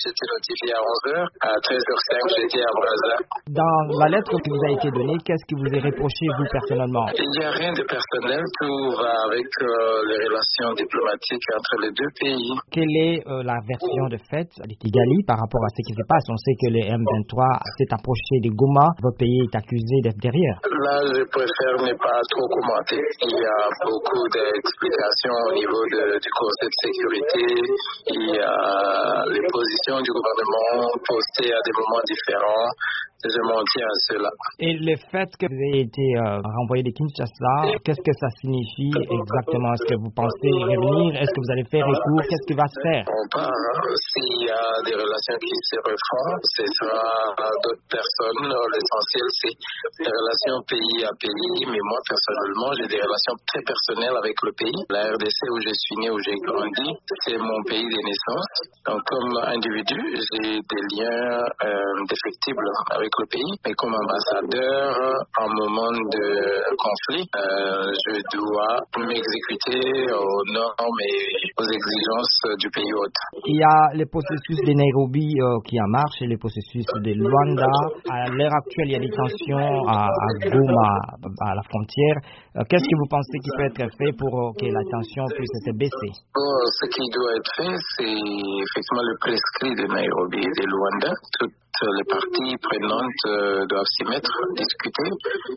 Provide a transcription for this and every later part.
j'étais notifié à 11h. À 13h05, j'étais à Brazza. Dans la lettre qui vous a été donnée, qu'est-ce qui vous est reproché, vous, personnellement? Il n'y a rien de personnel, tout va avec les relations diplomatiques entre les deux pays. Quelle est la version de fait de Kigali par rapport à ce qui se passe? On sait que le M23 s'est approché de Goma. Votre pays est accusé d'être derrière. Là, je préfère ne pas trop commenter. Il y a beaucoup d'explications au niveau du Conseil de sécurité. Il y a les positions du gouvernement postées à des moments différents. Je m'en tiens à cela. Et le fait que vous ayez été renvoyé de Kinshasa, qu'est-ce que ça signifie exactement? Est-ce que vous pensez revenir? Est-ce que vous allez faire recours? Qu'est-ce qui va se faire? On part. S'il y a des relations qui se refont, ce sera d'autres personnes. L'essentiel, c'est des relations pays à pays. Mais moi, personnellement, j'ai des relations très personnelles avec le pays. La RDC, où je suis né, où j'ai grandi, c'est mon pays de naissance. Donc, comme individu, j'ai des liens défectibles avec le pays. Mais comme ambassadeur, en moment de conflit, je dois m'exécuter aux normes et aux exigences du pays hôte. Il y a le processus de Nairobi qui en marche et le processus de Luanda. À l'heure actuelle, il y a des tensions à Goma, à la frontière. Qu'est-ce que vous pensez qui peut être fait pour que la tension puisse se baisser? Ce qui doit être fait, c'est effectivement le prescrit de Nairobi et de Luanda. Toutes les parties prenantes doivent s'y mettre, discuter,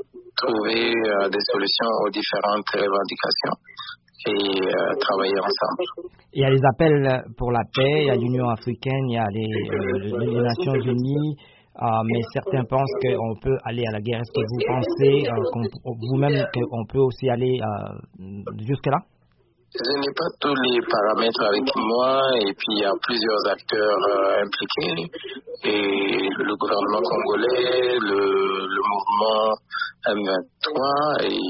trouver des solutions aux différentes revendications et travailler ensemble. Il y a les appels pour la paix, il y a l'Union africaine, il y a les Nations unies, mais certains pensent qu'on peut aller à la guerre. Est-ce que vous pensez vous-même qu'on peut aussi aller jusque-là? Je n'ai pas tous les paramètres avec moi et puis il y a plusieurs acteurs impliqués et le gouvernement congolais, le mouvement M23 et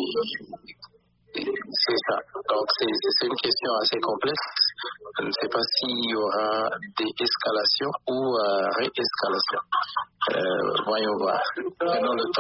c'est ça. Donc c'est une question assez complexe. Je ne sais pas s'il y aura des escalations ou réescalations. Voyons voir. Prenons le temps.